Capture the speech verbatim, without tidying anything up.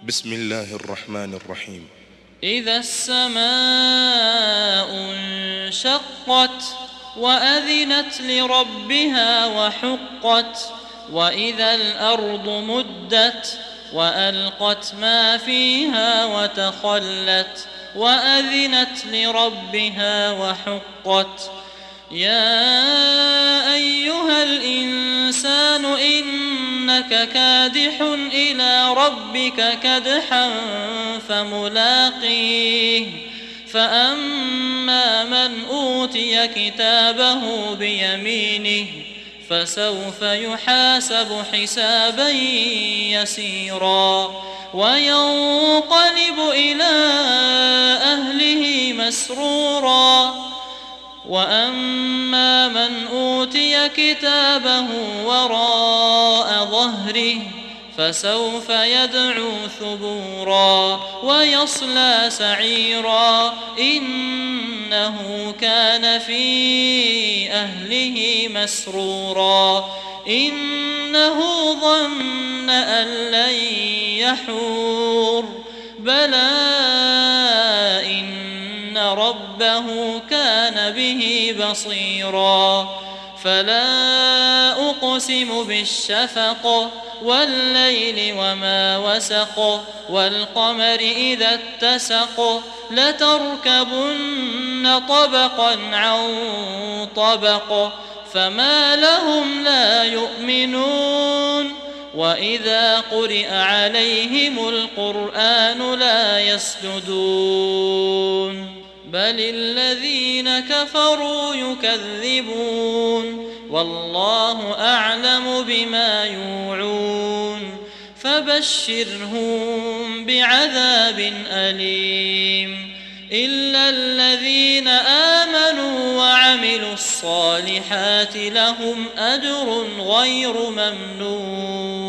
بسم الله الرحمن الرحيم. إذا السماء انشقت وأذنت لربها وحقت وإذا الأرض مدت وألقت ما فيها وتخلت وأذنت لربها وحقت. يا أيها الإنسان إنك كادح إلى ربك كدحا فملاقيه فأما من أوتي كتابه بيمينه فسوف يحاسب حسابا يسيرا وينقلب إلى أهله مسرورا. وأما من أوتي كتابه وراء ظهره فسوف يدعو ثبورا ويصلى سعيرا إنه كان في أهله مسرورا إنه ظن أن لن يحور بلى إن ربه كان به بصيرا. فلا أقسم بالشفق والليل وما وسق والقمر إذا اتسق لتركبن طبقا عن طبق فما لهم لا يؤمنون وإذا قرئ عليهم القرآن لا يسجدون بل الذين كفروا يكذبون والله أعلم بما يوعون فبشرهم بعذاب أليم إلا الذين آمنوا وعملوا الصالحات لهم أجر غير ممنون.